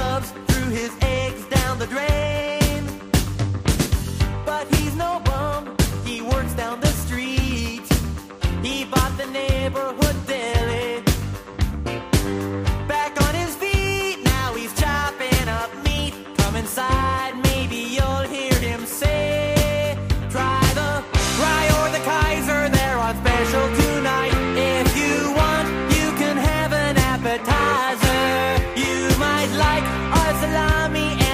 gloves, threw his eggs down the drain. But he's no bum, he works down the street. He bought the neighborhood deli. Back on his feet, now he's chopping up meat. Come inside, maybe you'll hear him say, try the rye or the Kaiser, they're on special tonight. If you want, you can have an appetizer. You might like our salami